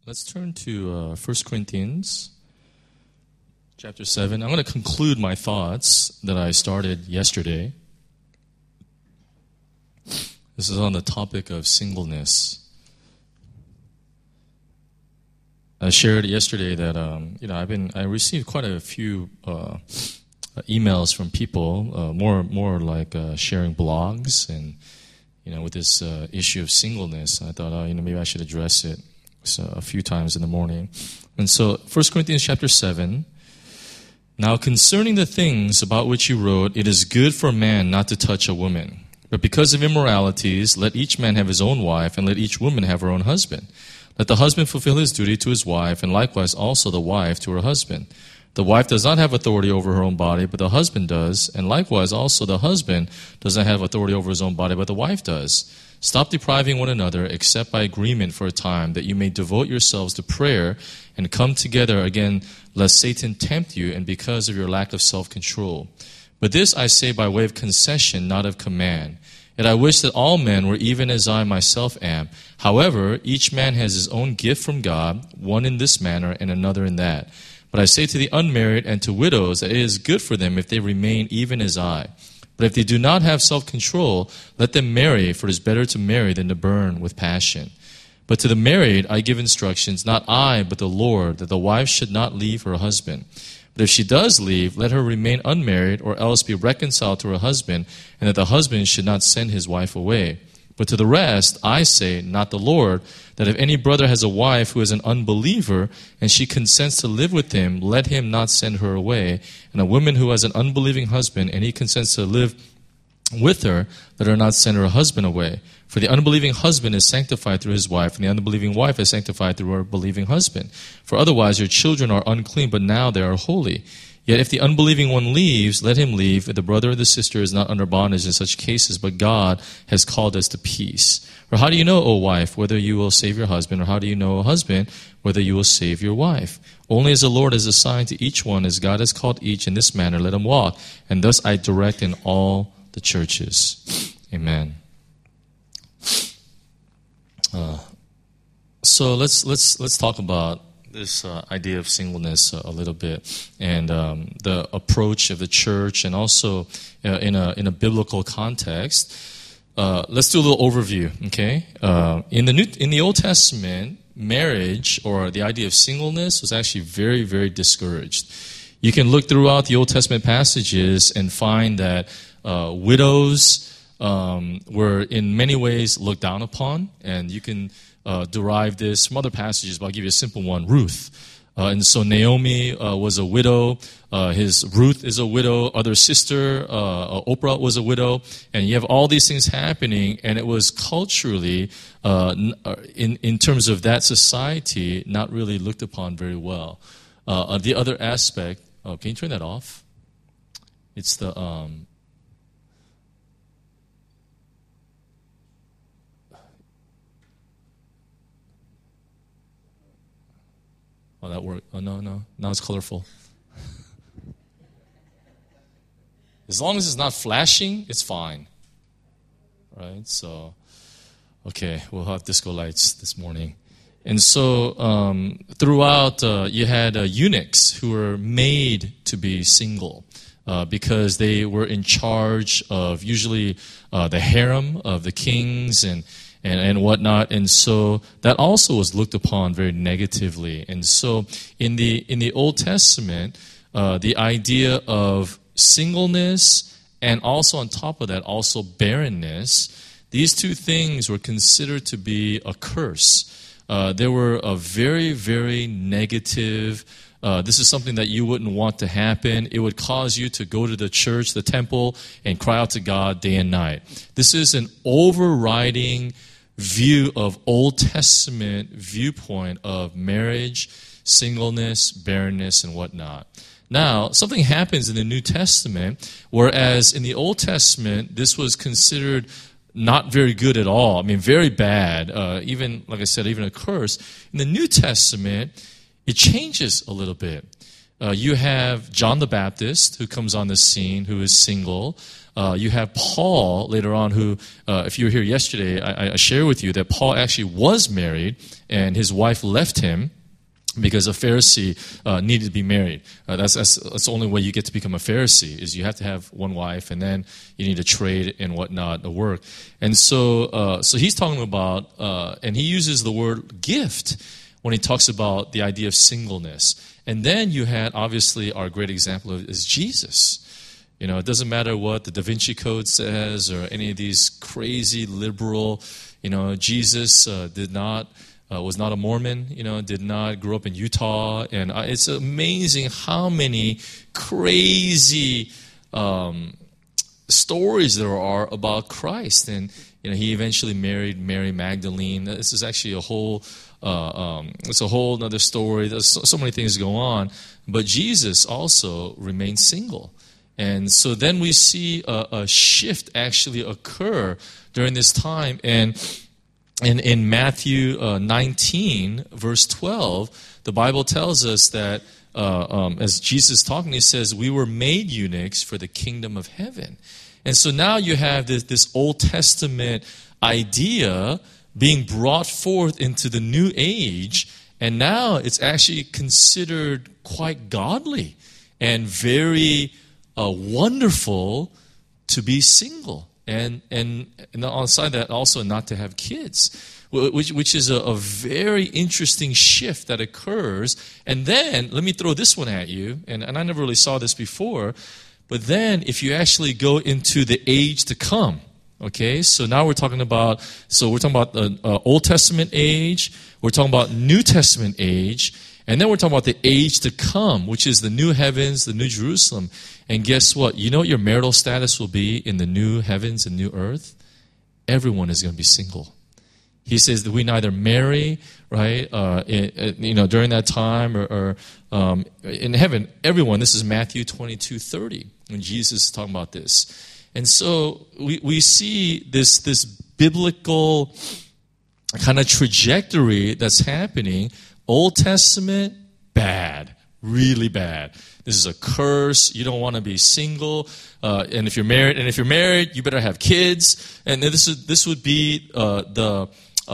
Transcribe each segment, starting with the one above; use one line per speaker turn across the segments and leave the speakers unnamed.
Let's turn to 1 Corinthians chapter 7. I'm going to conclude my thoughts that I started yesterday. This is on the topic of singleness. I shared yesterday that I received quite a few emails from people, more like sharing blogs, and with this issue of singleness. I thought, maybe I should address it a few times in the morning. And so 1 Corinthians chapter 7. Now concerning the things about which you wrote, it is good for a man not to touch a woman. But because of immoralities, let each man have his own wife, and let each woman have her own husband. Let the husband fulfill his duty to his wife, and likewise also the wife to her husband. The wife does not have authority over her own body, but the husband does, and likewise also the husband does not have authority over his own body, but the wife does. Stop depriving one another, except by agreement for a time, that you may devote yourselves to prayer and come together again, lest Satan tempt you, and because of your lack of self-control. But this I say by way of concession, not of command. Yet I wish that all men were even as I myself am. However, each man has his own gift from God, one in this manner and another in that. But I say to the unmarried and to widows that it is good for them if they remain even as I. But if they do not have self-control, let them marry, for it is better to marry than to burn with passion. But to the married I give instructions, not I, but the Lord, that the wife should not leave her husband. But if she does leave, let her remain unmarried, or else be reconciled to her husband, and that the husband should not send his wife away. But to the rest I say, not the Lord, that if any brother has a wife who is an unbeliever, and she consents to live with him, let him not send her away. And a woman who has an unbelieving husband, and he consents to live with her, let her not send her husband away. For the unbelieving husband is sanctified through his wife, and the unbelieving wife is sanctified through her believing husband. For otherwise your children are unclean, but now they are holy. Yet if the unbelieving one leaves, let him leave. If the brother or the sister is not under bondage in such cases, but God has called us to peace. For how do you know, O wife, whether you will save your husband? Or how do you know, O husband, whether you will save your wife? Only as the Lord has assigned to each one, as God has called each in this manner, let him walk. And thus I direct in all the churches. Amen. So let's talk about this idea of singleness a little bit, and the approach of the church, and also in a biblical context. Let's do a little overview. Okay, in the Old Testament, marriage, or the idea of singleness, was actually very, very discouraged. You can look throughout the Old Testament passages and find that widows were in many ways looked down upon, and you can derive this from other passages, but I'll give you a simple one, Ruth. And so Naomi was a widow, Ruth is a widow, other sister, Oprah was a widow, and you have all these things happening, and it was culturally, in terms of that society, not really looked upon very well. The other aspect, can you turn that off? It's the... Oh, that worked. Oh, no. Now it's colorful. As long as it's not flashing, it's fine. Right? So, okay, we'll have disco lights this morning. And so, throughout, you had eunuchs who were made to be single because they were in charge of usually the harem of the kings and whatnot, and so that also was looked upon very negatively. And so in the Old Testament, the idea of singleness, and also on top of that, also barrenness, these two things were considered to be a curse. They were a very, very negative. This is something that you wouldn't want to happen. It would cause you to go to the church, the temple, and cry out to God day and night. This is an overriding view of Old Testament viewpoint of marriage, singleness, barrenness, and whatnot. Now, something happens in the New Testament, whereas in the Old Testament, this was considered not very good at all. I mean, very bad. Even, like I said, even a curse. In the New Testament, it changes a little bit. You have John the Baptist, who comes on the scene, who is single. You have Paul later on who, if you were here yesterday, I shared with you that Paul actually was married and his wife left him because a Pharisee needed to be married. That's the only way you get to become a Pharisee, is you have to have one wife, and then you need to trade and whatnot to work. And so he's talking about, and he uses the word gift when he talks about the idea of singleness. And then you had, obviously, our great example is Jesus. You know, it doesn't matter what the Da Vinci Code says or any of these crazy liberal, Jesus was not a Mormon, did not grow up in Utah. And it's amazing how many crazy stories there are about Christ. And, he eventually married Mary Magdalene. This is actually it's a whole other story. There's so many things go on. But Jesus also remained single. And so then we see a shift actually occur during this time. And in Matthew 19, verse 12, the Bible tells us that as Jesus is talking, he says, we were made eunuchs for the kingdom of heaven. And so now you have this Old Testament idea being brought forth into the new age, and now it's actually considered quite godly and very wonderful to be single. And on the side of that, also not to have kids, which is a very interesting shift that occurs. And then, let me throw this one at you, and I never really saw this before, but then if you actually go into the age to come, okay, so now we're talking about the Old Testament age, we're talking about New Testament age, and then we're talking about the age to come, which is the new heavens, the new Jerusalem. And guess what? You know what your marital status will be in the new heavens and new earth? Everyone is going to be single. He says that we neither marry, right, during that time or in heaven. Everyone, this is Matthew 22:30, when Jesus is talking about this. And so we see this biblical kind of trajectory that's happening. Old Testament, bad, really bad. This is a curse. You don't want to be single, and if you're married, you better have kids. And this would be the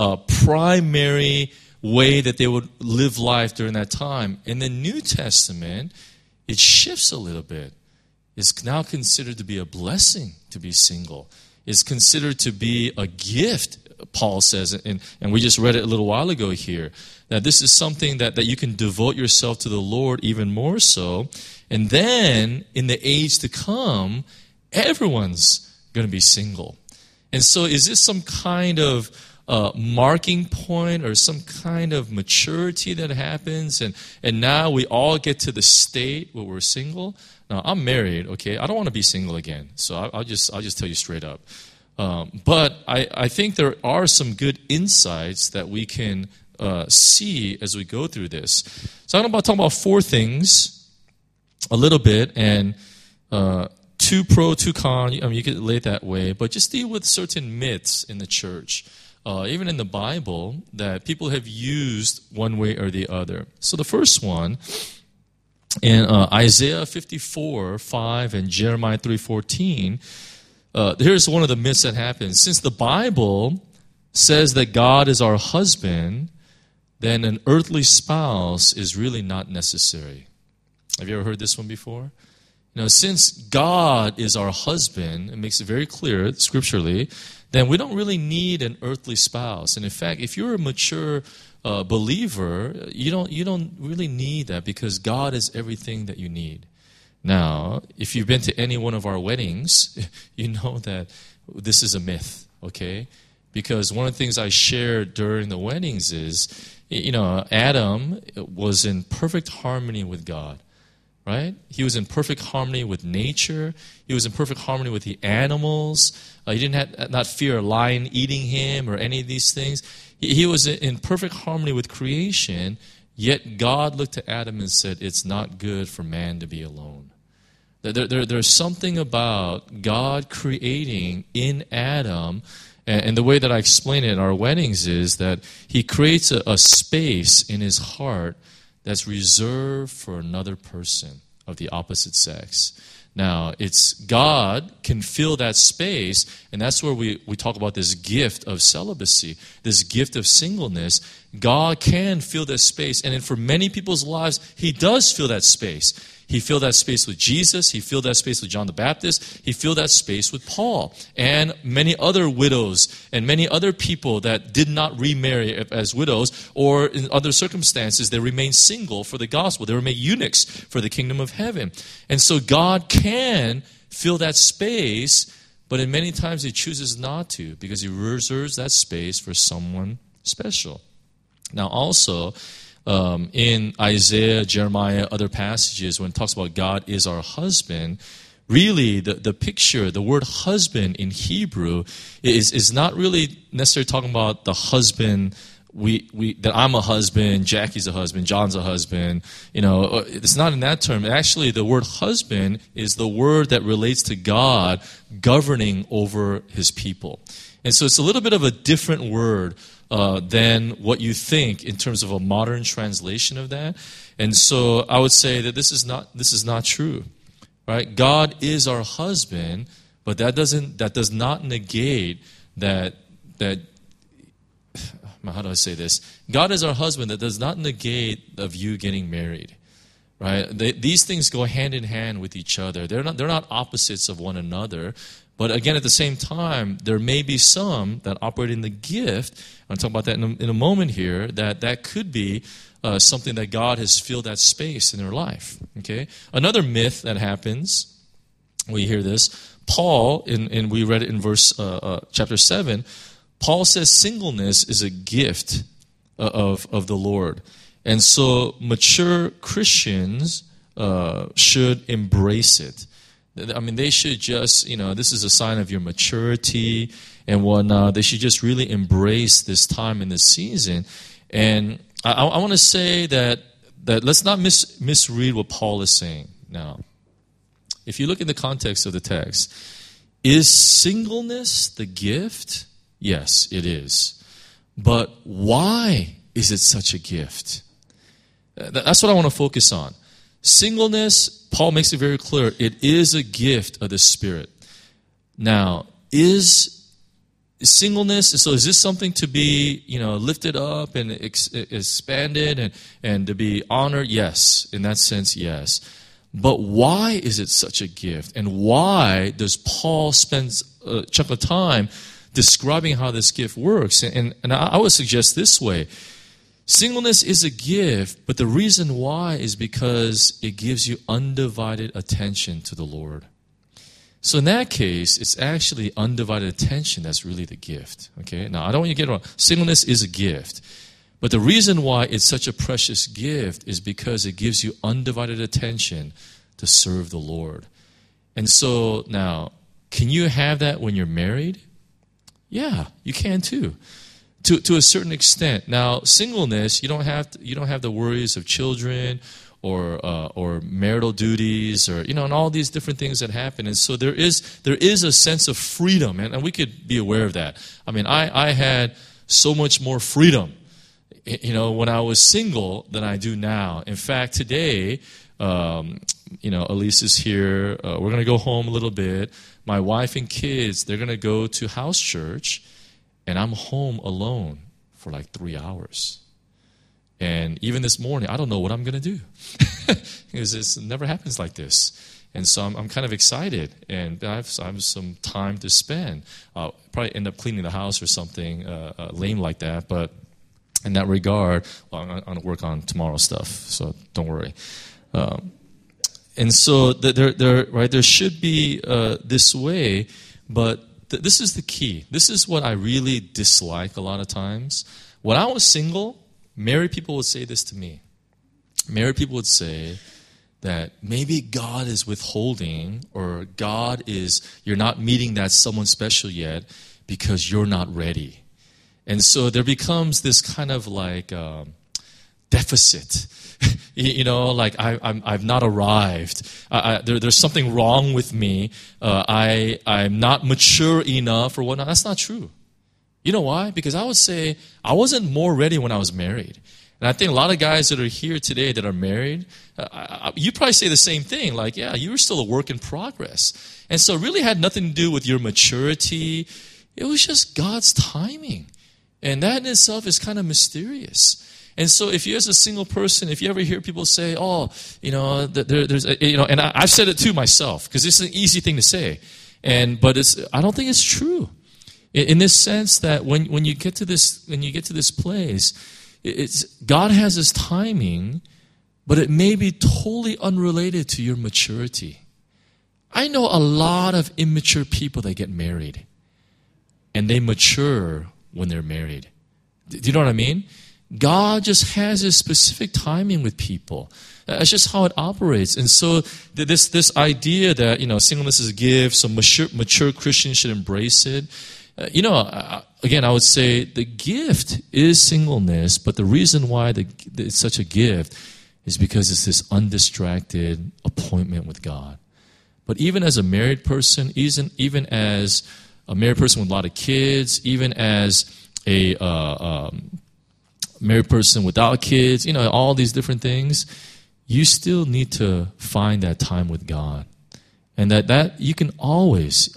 primary way that they would live life during that time. In the New Testament, it shifts a little bit. It's now considered to be a blessing to be single. It's considered to be a gift, Paul says, and we just read it a little while ago here, that this is something that you can devote yourself to the Lord even more so. And then, in the age to come, everyone's going to be single. And so is this some kind of marking point or some kind of maturity that happens? And now we all get to the state where we're single? Now, I'm married, okay? I don't want to be single again. So I'll just tell you straight up. But I think there are some good insights that we can see as we go through this. So I'm going to talk about four things a little bit, and two pro, two con. I mean, you could lay it that way, but just deal with certain myths in the church, even in the Bible, that people have used one way or the other. So the first one, in Isaiah 54:5 and Jeremiah 3:14, here's one of the myths that happens. Since the Bible says that God is our husband, then an earthly spouse is really not necessary. Have you ever heard this one before? Since God is our husband, it makes it very clear scripturally, then we don't really need an earthly spouse. And in fact, if you're a mature believer, you don't really need that, because God is everything that you need. Now, if you've been to any one of our weddings, you know that this is a myth, okay? Because one of the things I shared during the weddings is, Adam was in perfect harmony with God, right? He was in perfect harmony with nature. He was in perfect harmony with the animals. He didn't not fear a lion eating him or any of these things. He was in perfect harmony with creation, yet God looked to Adam and said, it's not good for man to be alone. There's something about God creating in Adam, and the way that I explain it in our weddings is that he creates a space in his heart that's reserved for another person of the opposite sex. Now, it's God can fill that space, and that's where we talk about this gift of celibacy, this gift of singleness. God can fill that space, and then for many people's lives, He does fill that space. He filled that space with Jesus. He filled that space with John the Baptist. He filled that space with Paul and many other widows and many other people that did not remarry as widows, or in other circumstances, they remained single for the gospel. They remained eunuchs for the kingdom of heaven. And so God can fill that space, but in many times He chooses not to because He reserves that space for someone special. Now also, in Isaiah, Jeremiah, other passages, when it talks about God is our husband, really the picture, the word husband in Hebrew is not really necessarily talking about the husband, that I'm a husband, Jackie's a husband, John's a husband. It's not in that term. Actually, the word husband is the word that relates to God governing over His people. And so it's a little bit of a different word than what you think in terms of a modern translation of that. And so I would say that this is not true, right? God is our husband, but that does not negate that how do I say this? God is our husband. That does not negate of you getting married, right? These things go hand in hand with each other. They're not opposites of one another. But again, at the same time, there may be some that operate in the gift. I'm talking about that in a moment here. That could be something that God has filled that space in their life. Okay. Another myth that happens, we hear this. Paul, and we read it in verse chapter 7. Paul says singleness is a gift of the Lord, and so mature Christians should embrace it. I mean, they should just, this is a sign of your maturity and whatnot. They should just really embrace this time in this season. And I want to say that let's not misread what Paul is saying. Now, if you look in the context of the text, is singleness the gift? Yes, it is. But why is it such a gift? That's what I want to focus on. Singleness, Paul makes it very clear, it is a gift of the Spirit. Now, is singleness, so is this something to be, lifted up and expanded and to be honored? Yes, in that sense, yes. But why is it such a gift? And why does Paul spend a chunk of time describing how this gift works? And I would suggest this way. Singleness is a gift, but the reason why is because it gives you undivided attention to the Lord. So in that case, it's actually undivided attention that's really the gift. Okay? Now, I don't want you to get it wrong. Singleness is a gift. But the reason why it's such a precious gift is because it gives you undivided attention to serve the Lord. And so now, can you have that when you're married? Yeah, you can too. To a certain extent. Now, singleness, you don't have the worries of children or marital duties or and all these different things that happen. And so there is a sense of freedom, and we could be aware of that. I mean, I had so much more freedom, when I was single than I do now. In fact, today, Elise is here. We're going to go home a little bit. My wife and kids, they're going to go to house church. And I'm home alone for like 3 hours. And even this morning, I don't know what I'm going to do. Because it never happens like this. And so I'm kind of excited. And I have some time to spend. I'll probably end up cleaning the house or something lame like that. But in that regard, I'm going to work on tomorrow's stuff. So don't worry. And so there should be this way, but this is the key. This is what I really dislike a lot of times. When I was single, married people would say this to me. Married people would say that maybe God is withholding, or you're not meeting that someone special yet because you're not ready. And so there becomes this kind of like deficit. Like I've not arrived. There's something wrong with me. I'm not mature enough or whatnot. That's not true. You know why? Because I would say I wasn't more ready when I was married. And I think a lot of guys that are here today that are married, you probably say the same thing. Like, yeah, you were still a work in progress. And so it really had nothing to do with your maturity. It was just God's timing. And that in itself is kind of mysterious. And so if you as a single person, if you ever hear people say, oh, there's, and I've said it too myself, because it's an easy thing to say. But I don't think it's true. In this sense that when you get to this place, God has His timing, but it may be totally unrelated to your maturity. I know a lot of immature people that get married, and they mature when they're married. Do you know what I mean? God just has His specific timing with people. That's just how it operates. And so this idea that singleness is a gift, so mature Christians should embrace it. Again, I would say the gift is singleness, but the reason why it's such a gift is because it's this undistracted appointment with God. But even as a married person, even as a married person with a lot of kids, even as a married person without kids, all these different things, you still need to find that time with God. And that you can always,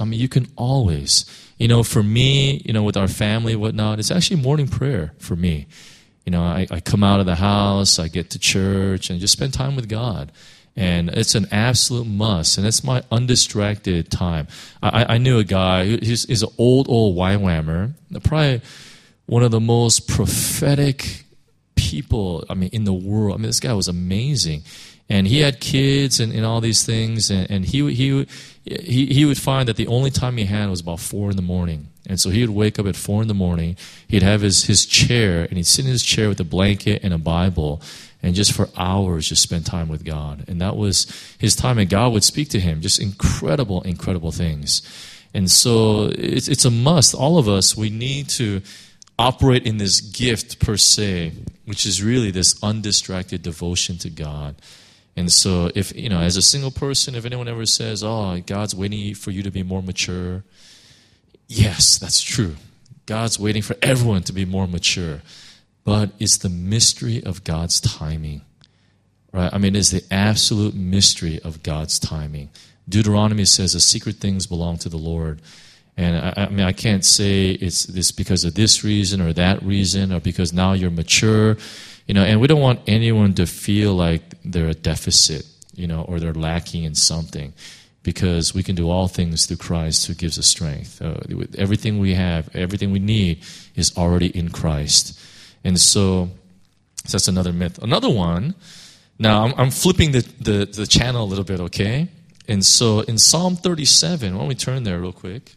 for me, with our family and whatnot, it's actually morning prayer for me. I come out of the house, I get to church, and just spend time with God. And it's an absolute must, and it's my undistracted time. I knew a guy, he's an old YWAMer, probably one of the most prophetic people, in the world. This guy was amazing. And he had kids and all these things, and he would find that the only time he had was about 4 a.m. And so he would wake up at 4 a.m, he'd have his chair, and he'd sit in his chair with a blanket and a Bible, and just for hours just spend time with God. And that was his time, and God would speak to him, just incredible, incredible things. And so it's a must. All of us, we need to operate in this gift per se, which is really this undistracted devotion to God. And so if, as a single person, if anyone ever says, oh, God's waiting for you to be more mature, yes, that's true. God's waiting for everyone to be more mature. But it's the mystery of God's timing, right? It's the absolute mystery of God's timing. Deuteronomy says the secret things belong to the Lord. And I can't say it's this because of this reason or that reason, or because now you're mature, and we don't want anyone to feel like they're a deficit, or they're lacking in something, because we can do all things through Christ who gives us strength. Everything we have, everything we need is already in Christ. And so that's another myth. Another one, now I'm flipping the channel a little bit, okay? And so in Psalm 37, why don't we turn there real quick?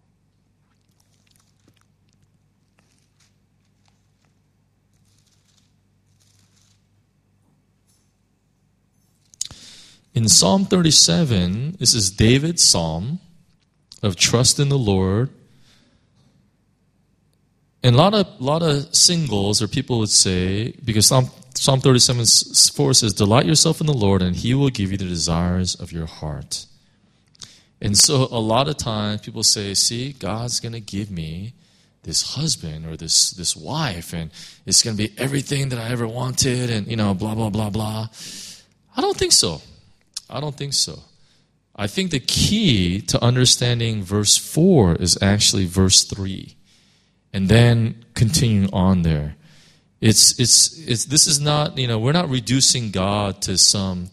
In Psalm 37, this is David's psalm of trust in the Lord. And a lot of singles, or people would say, because Psalm 37:4 says, delight yourself in the Lord, and He will give you the desires of your heart. And so a lot of times people say, see, God's going to give me this husband or this wife, and it's going to be everything that I ever wanted, and, blah, blah, blah, blah. I don't think so. I think the key to understanding verse 4 is actually verse 3. And then continuing on there. This is not, we're not reducing God to some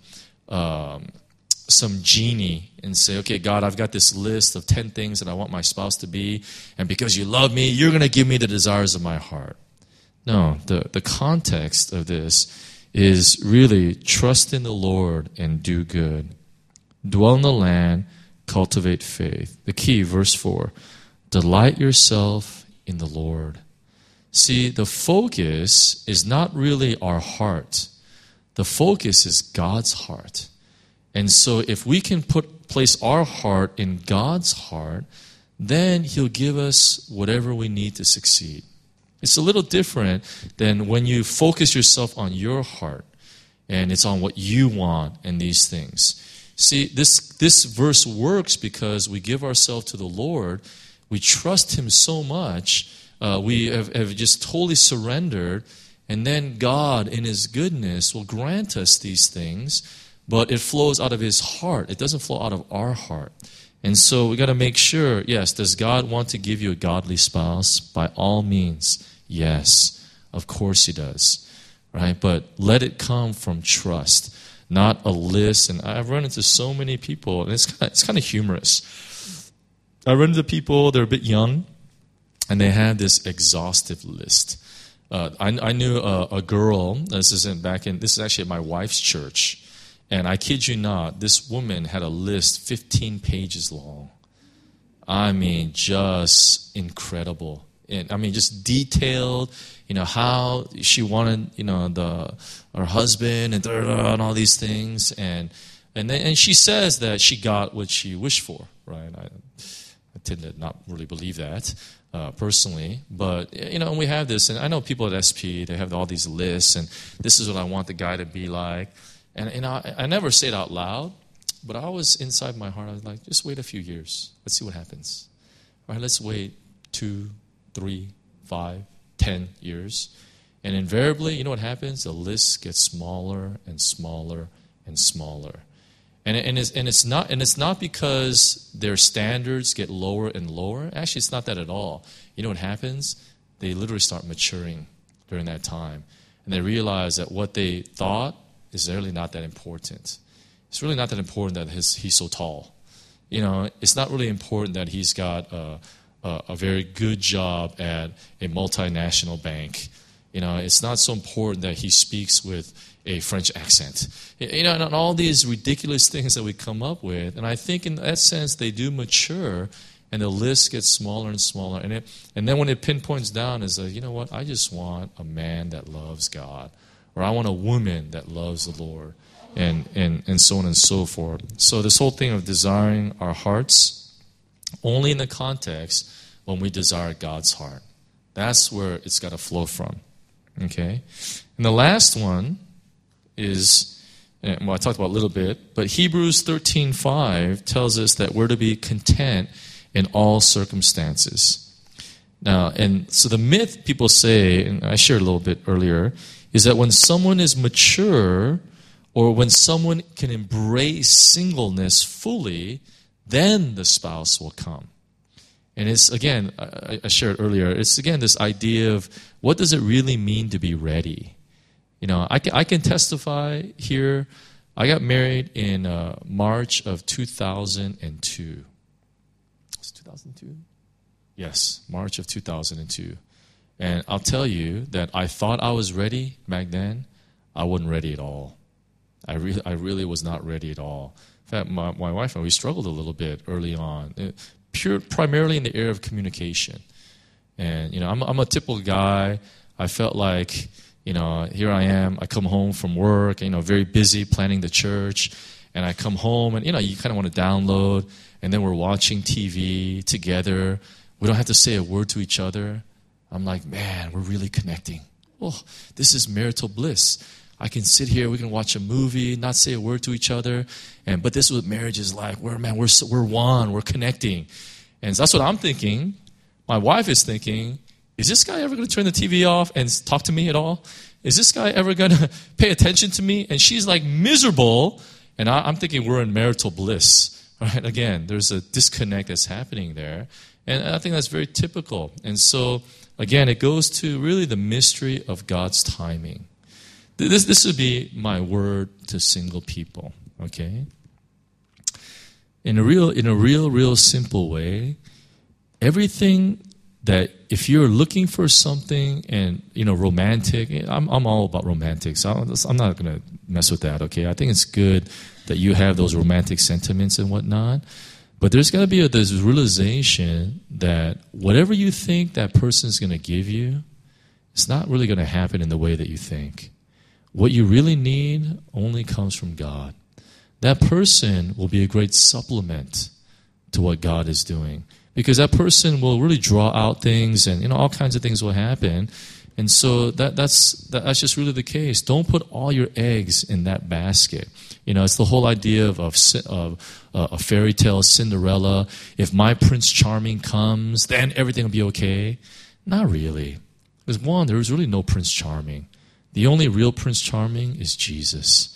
genie and say, okay, God, I've got this list of 10 things that I want my spouse to be, and because you love me, you're going to give me the desires of my heart. No, the context of this is really trust in the Lord and do good. Dwell in the land, cultivate faith. The key, verse 4, delight yourself in the Lord. See, the focus is not really our heart. The focus is God's heart. And so if we can place our heart in God's heart, then He'll give us whatever we need to succeed. It's a little different than when you focus yourself on your heart and it's on what you want and these things. See, this verse works because we give ourselves to the Lord. We trust Him so much. We have just totally surrendered. And then God, in His goodness, will grant us these things, but it flows out of His heart. It doesn't flow out of our heart. And so we got to make sure, yes, does God want to give you a godly spouse? By all means, yes. Of course He does. Right? But let it come from trust, not a list. And I've run into so many people, and it's kind of humorous. I run into people, they're a bit young, and they had this exhaustive list. I knew a girl, this is actually at my wife's church, and I kid you not, this woman had a list 15 pages long. I mean, just incredible. And I mean, just detailed, how she wanted, her husband and all these things. And she says that she got what she wished for, right? I tend to not really believe that personally. But, and we have this, and I know people at SP, they have all these lists, and this is what I want the guy to be like. And I never say it out loud, but I was inside my heart, I was like, just wait a few years. Let's see what happens. All right, let's wait 2, 3, 5, 10 years. And invariably, you know what happens? The list gets smaller and smaller and smaller. And it's not because their standards get lower and lower. Actually, it's not that at all. You know what happens? They literally start maturing during that time. And they realize that what they thought is really not that important. It's really not that important that he's so tall. It's not really important that he's got a very good job at a multinational bank. It's not so important that he speaks with a French accent. And all these ridiculous things that we come up with. And I think in that sense they do mature, and the list gets smaller and smaller. And then when it pinpoints down, is like, you know what? I just want a man that loves God, or I want a woman that loves the Lord, and so on and so forth. So this whole thing of desiring our hearts, only in the context when we desire God's heart. That's where it's got to flow from. Okay? And the last one is, I talked about a little bit, but Hebrews 13:5 tells us that we're to be content in all circumstances. Now, and so the myth people say, and I shared a little bit earlier, is that when someone is mature, or when someone can embrace singleness fully, then the spouse will come. And it's, again, I shared earlier, it's, again, this idea of what does it really mean to be ready? I can testify here. I got married in March of 2002. Was it 2002? Yes, March of 2002. And I'll tell you that I thought I was ready back then. I wasn't ready at all. I really was not ready at all. In fact, my wife and I, we struggled a little bit early on, primarily in the area of communication. And, I'm a typical guy. I felt like, here I am. I come home from work, very busy planning the church. And I come home and, you kind of want to download. And then we're watching TV together. We don't have to say a word to each other. I'm like, man, we're really connecting. Oh, this is marital bliss. I can sit here, we can watch a movie, not say a word to each other. But this is what marriage is like. We're one, we're connecting. And so that's what I'm thinking. My wife is thinking, is this guy ever going to turn the TV off and talk to me at all? Is this guy ever going to pay attention to me? And she's like miserable. And I'm thinking we're in marital bliss. Right? Again, there's a disconnect that's happening there. And I think that's very typical. And so, again, it goes to really the mystery of God's timing. This would be my word to single people, okay? In a real simple way, everything that if you're looking for something and, romantic, I'm all about romantic, so I'm not going to mess with that, okay? I think it's good that you have those romantic sentiments and whatnot, but there's got to be this realization that whatever you think that person's going to give you, it's not really going to happen in the way that you think. What you really need only comes from God. That person will be a great supplement to what God is doing, because that person will really draw out things, and all kinds of things will happen. And so that's just really the case. Don't put all your eggs in that basket. It's the whole idea of a fairy tale Cinderella. If my Prince Charming comes, then everything will be okay. Not really. Because one, there was really no Prince Charming. The only real Prince Charming is Jesus.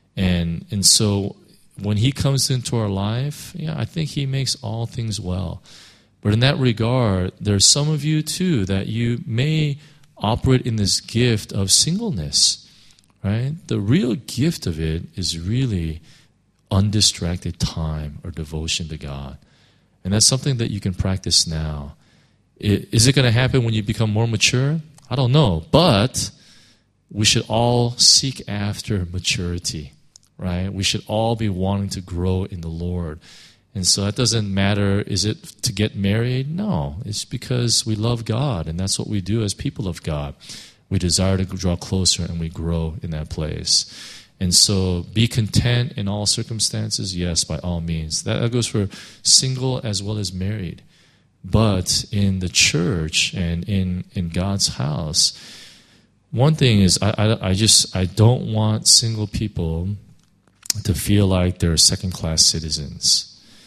And so when he comes into our life, yeah, I think he makes all things well. But in that regard, there's some of you too that you may operate in this gift of singleness, right? The real gift of it is really undistracted time or devotion to God. And that's something that you can practice now. Is it going to happen when you become more mature? I don't know. But we should all seek after maturity, right? We should all be wanting to grow in the Lord. And so that doesn't matter, is it to get married? No, it's because we love God, and that's what we do as people of God. We desire to draw closer, and we grow in that place. And so be content in all circumstances, yes, by all means. That goes for single as well as married. But in the church and in God's house, one thing is I don't want single people to feel like they're second-class citizens.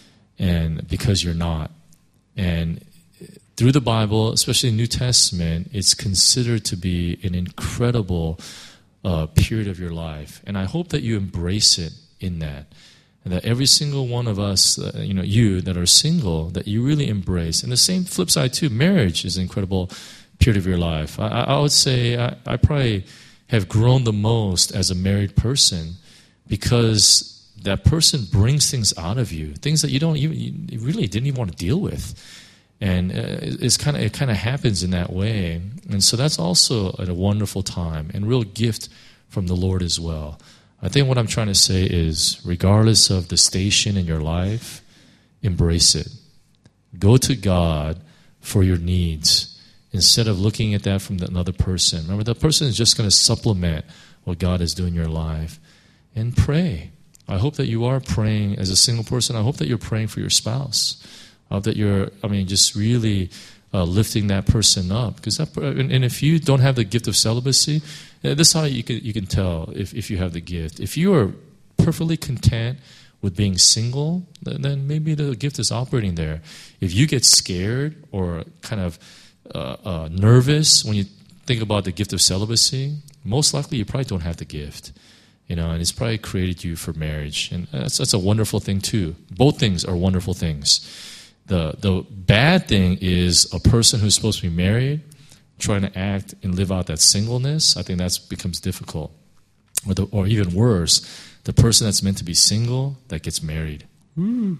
And because you're not. And through the Bible, especially New Testament, it's considered to be an incredible period of your life. And I hope that you embrace it in that. And that every single one of us, you that are single, that you really embrace. And the same flip side too, marriage is an incredible period of your life. I would say I probably have grown the most as a married person because that person brings things out of you, things that you really didn't even want to deal with. And it kind of happens in that way. And so that's also a wonderful time and real gift from the Lord as well. I think what I'm trying to say is, regardless of the station in your life, embrace it. Go to God for your needs instead of looking at that from another person. Remember, that person is just going to supplement what God is doing in your life. And pray. I hope that you are praying as a single person. I hope that you're praying for your spouse. I hope that you're, just really lifting that person up. And if you don't have the gift of celibacy, this is how you can tell if you have the gift. If you are perfectly content with being single, then maybe the gift is operating there. If you get scared or kind of nervous when you think about the gift of celibacy, most likely you probably don't have the gift. And it's probably created you for marriage. And that's a wonderful thing too. Both things are wonderful things. The bad thing is a person who's supposed to be married trying to act and live out that singleness. I think that becomes difficult. Or even worse, the person that's meant to be single that gets married. Ooh,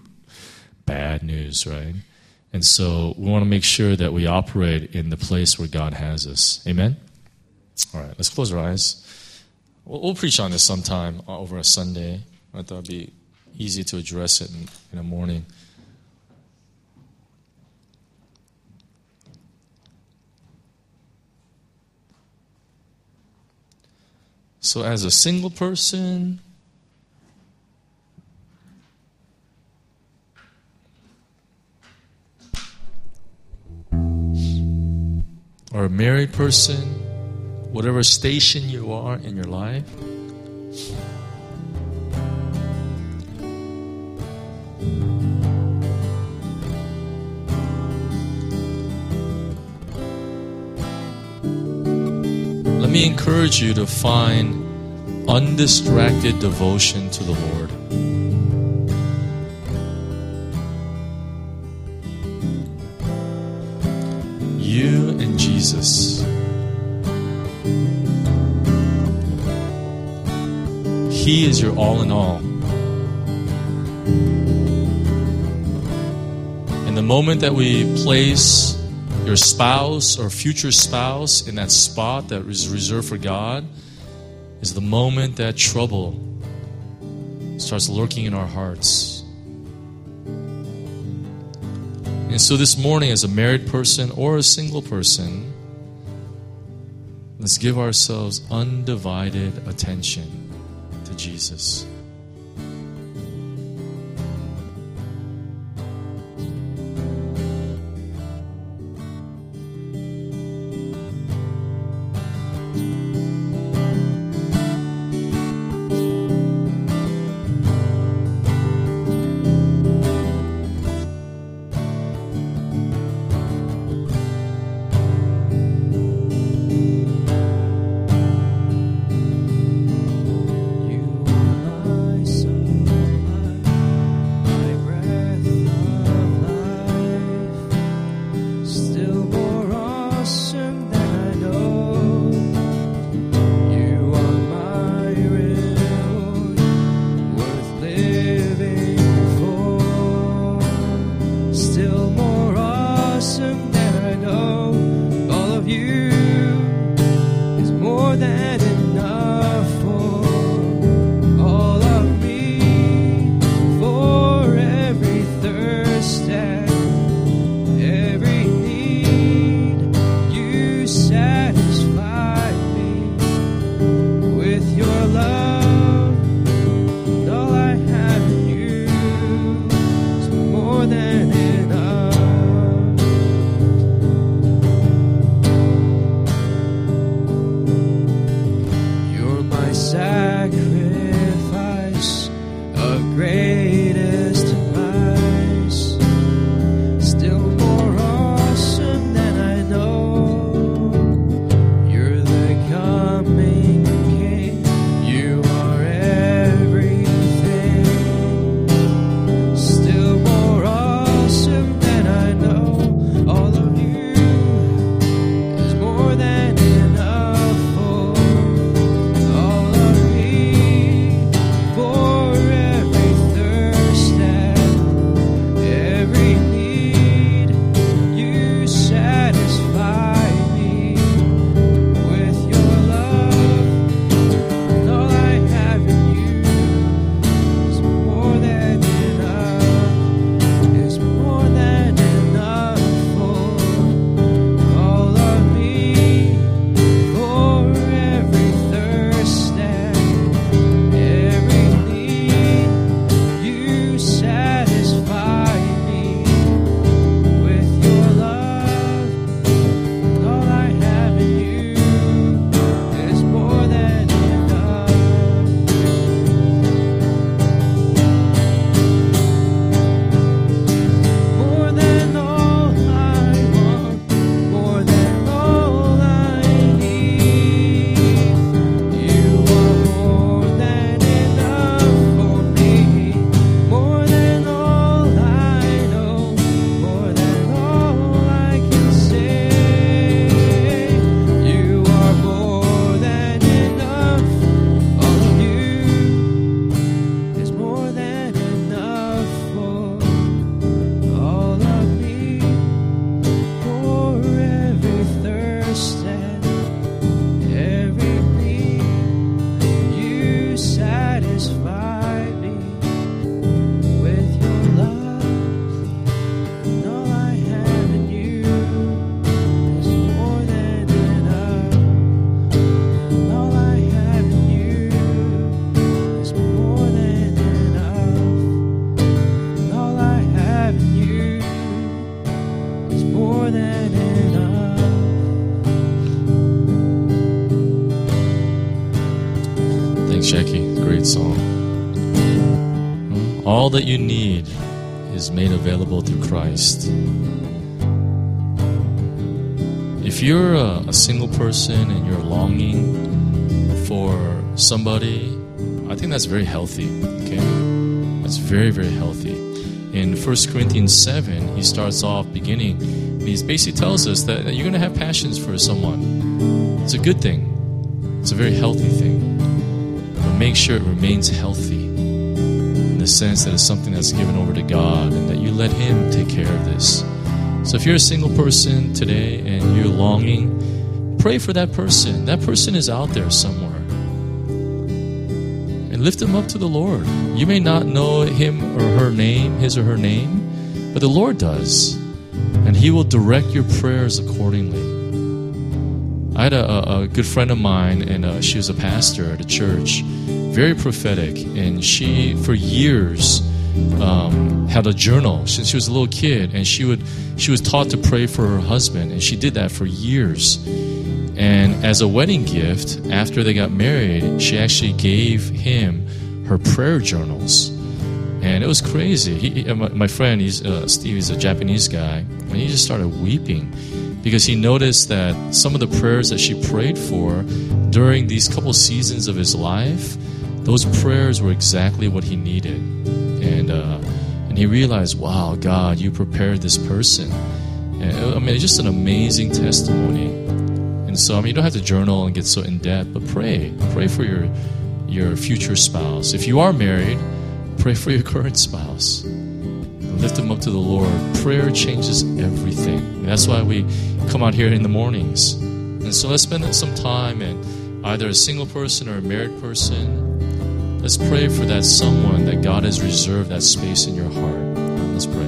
bad news, right? And so we want to make sure that we operate in the place where God has us. Amen? All right, let's close our eyes. We'll preach on this sometime over a Sunday. I thought it would be easy to address it in the morning. So as a single person, or a married person, whatever station you are in your life, let me encourage you to find undistracted devotion to the Lord. You and Jesus. He is your all in all. And the moment that we place your spouse or future spouse in that spot that is reserved for God is the moment that trouble starts lurking in our hearts. And so this morning, as a married person or a single person, let's give ourselves undivided attention to Jesus. Jackie. Great song. All that you need is made available through Christ. If you're a single person and you're longing for somebody, I think that's very healthy. Okay, that's very, very healthy. In 1 Corinthians 7, he starts off beginning, and he basically tells us that you're going to have passions for someone. It's a good thing. It's a very healthy thing. But make sure it remains healthy in the sense that it's something that's given over to God and that you let Him take care of this. So if you're a single person today and you're longing, pray for that person. That person is out there somewhere. And lift them up to the Lord. You may not know him or her name, his or her name, but the Lord does. And He will direct your prayers accordingly. I had a good friend of mine, and she was a pastor at a church, very prophetic, and she, for years, had a journal since she was a little kid, and she was taught to pray for her husband, and she did that for years. And as a wedding gift, after they got married, she actually gave him her prayer journals. And it was crazy. My friend, Steve, he's a Japanese guy, and he just started weeping because he noticed that some of the prayers that she prayed for during these couple seasons of his life, those prayers were exactly what he needed. And he realized, wow, God, you prepared this person. And, I mean, it's just an amazing testimony. And so, I mean, you don't have to journal and get so in-depth, but pray. Pray for your future spouse. If you are married, pray for your current spouse. And lift them up to the Lord. Prayer changes everything. And that's why we come out here in the mornings. And so let's spend some time, and either a single person or a married person, let's pray for that someone that God has reserved that space in your heart. Let's pray.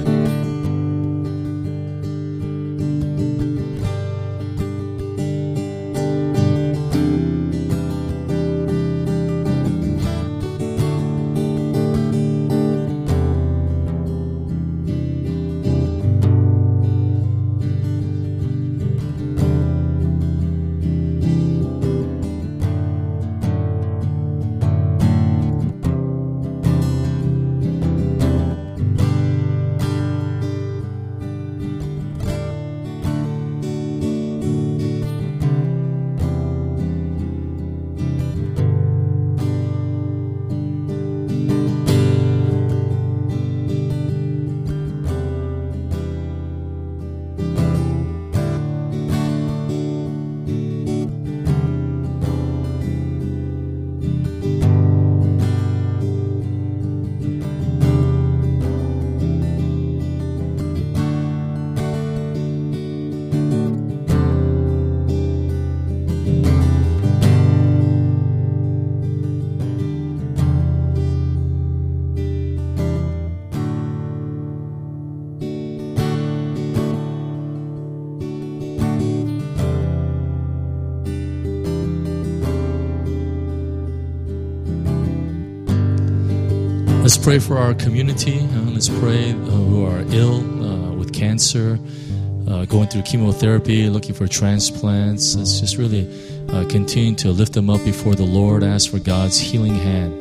Let's pray for our community. Let's pray who are ill with cancer, going through chemotherapy, looking for transplants. Let's just really continue to lift them up before the Lord, ask for God's healing hand.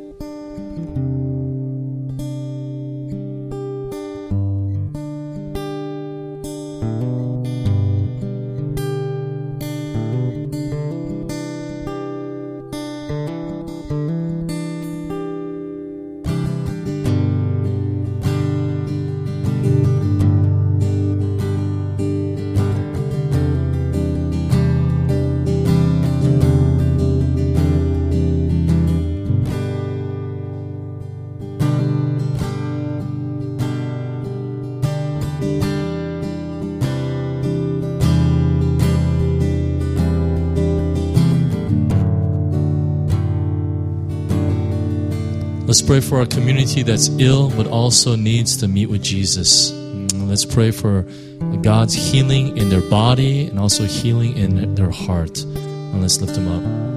Let's pray for our community that's ill but also needs to meet with Jesus. Let's pray for God's healing in their body and also healing in their heart. And let's lift them up.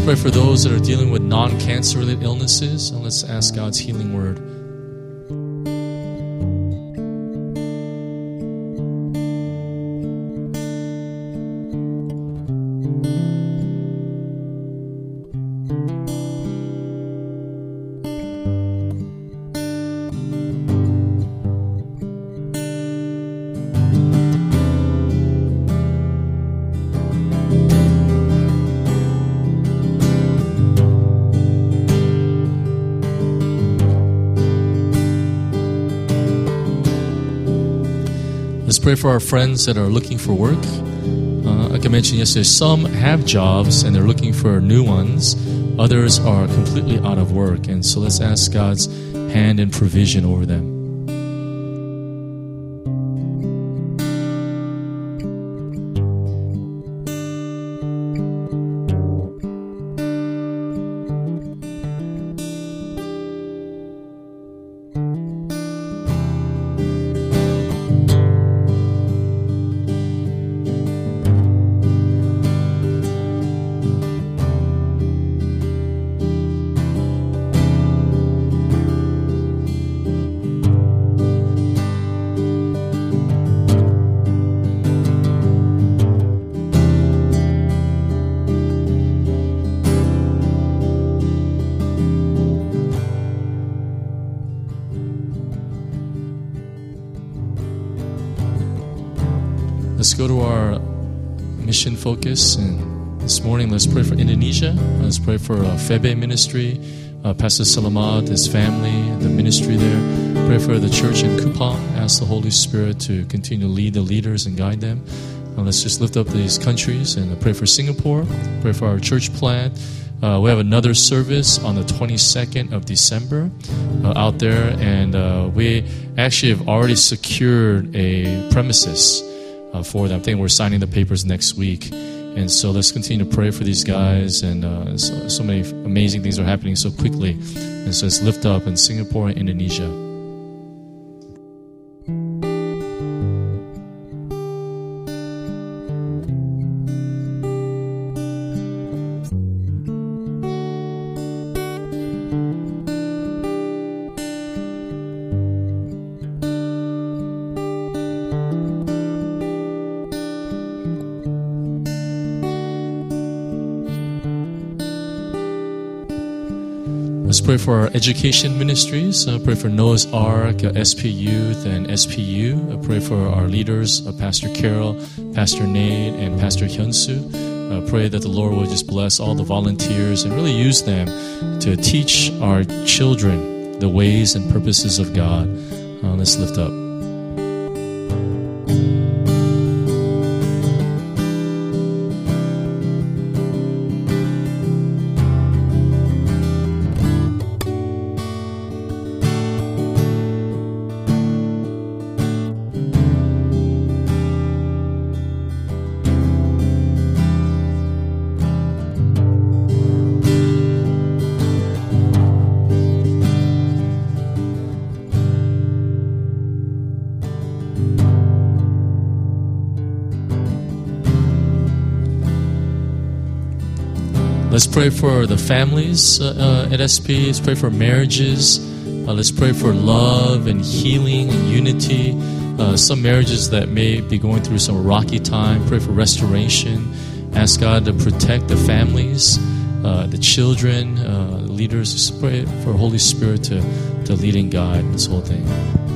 pray for those that are dealing with non-cancer related illnesses, and let's ask God's healing word. Let's pray for our friends that are looking for work. Like I mentioned yesterday, some have jobs and they're looking for new ones. Others are completely out of work. And so let's ask God's hand and provision over them. Let's go to our mission focus, and this morning let's pray for Indonesia. Let's pray for Febe Ministry, Pastor Salamat, his family, the ministry there. Pray for the church in Kupang. Ask the Holy Spirit to continue to lead the leaders and guide them. Let's just lift up these countries and pray for Singapore. Pray for our church plant. We have another service on the 22nd of December out there, and we actually have already secured a premises for them. I think we're signing the papers next week. And so let's continue to pray for these guys. And so many amazing things are happening so quickly. And so let's lift up in Singapore and Indonesia. Let's pray for our education ministries. Pray for Noah's Ark, SP Youth, and SPU. Pray for our leaders, Pastor Carol, Pastor Nate, and Pastor Hyunsu. Pray that the Lord will just bless all the volunteers and really use them to teach our children the ways and purposes of God. Let's lift up. Let's pray for the families at SP. Let's pray for marriages. Let's pray for love and healing and unity. Some marriages that may be going through some rocky time. Pray for restoration. Ask God to protect the families, the children, the leaders. Just pray for Holy Spirit to lead and guide this whole thing.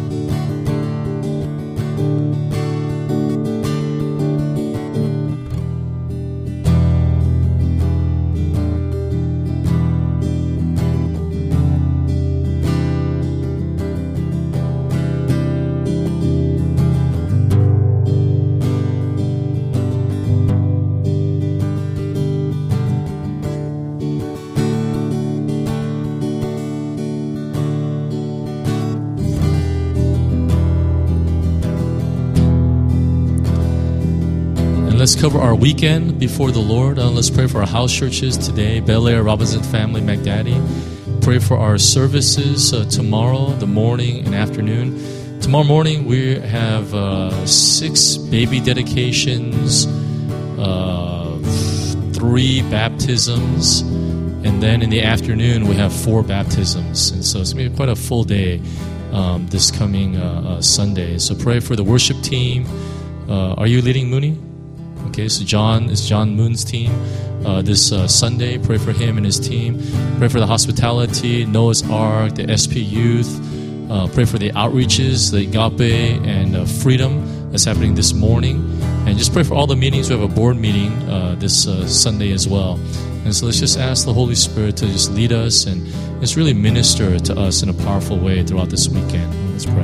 Let's cover our weekend before the Lord. Let's pray for our house churches today, Bel Air, Robinson Family, McDaddy. Pray for our services tomorrow, the morning and afternoon. Tomorrow morning we have 6 baby dedications, 3 3 baptisms, and then in the afternoon we have 4 baptisms. And so it's going to be quite a full day this coming Sunday. So pray for the worship team. Are you leading Mooney? Okay, so it's John Moon's team. This Sunday, pray for him and his team. Pray for the hospitality, Noah's Ark, the SP Youth. Pray for the outreaches, the Agape and Freedom that's happening this morning. And just pray for all the meetings. We have a board meeting this Sunday as well. And so let's just ask the Holy Spirit to just lead us and just really minister to us in a powerful way throughout this weekend. Let's pray.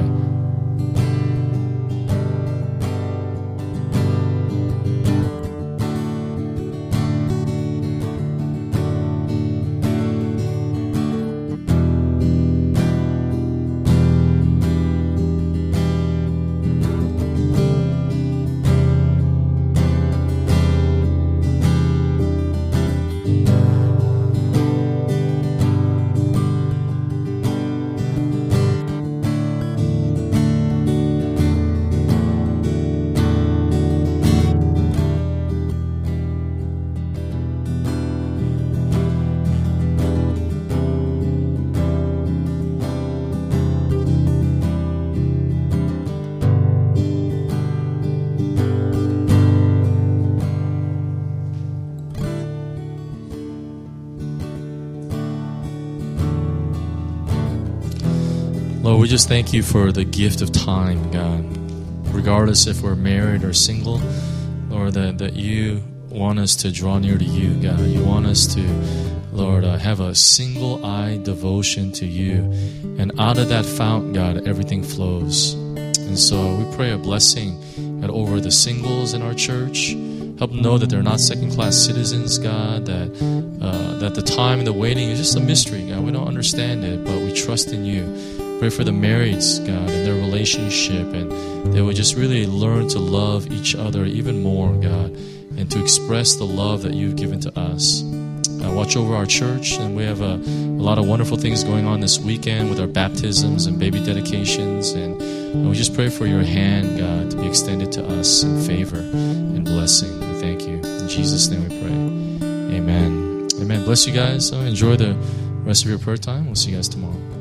Lord, we just thank you for the gift of time, God. Regardless if we're married or single, Lord, that you want us to draw near to you, God. You want us to, Lord, have a single-eyed devotion to you. And out of that fountain, God, everything flows. And so we pray a blessing, God, over the singles in our church. Help them know that they're not second-class citizens, God, that the time and the waiting is just a mystery, God. We don't understand it, but we trust in you. Pray for the marrieds, God, and their relationship, and they will just really learn to love each other even more, God, and to express the love that you've given to us. Watch over our church, and we have a lot of wonderful things going on this weekend with our baptisms and baby dedications, and we just pray for your hand, God, to be extended to us in favor and blessing. We thank you. In Jesus' name we pray. Amen. Amen. Bless you guys. Enjoy the rest of your prayer time. We'll see you guys tomorrow.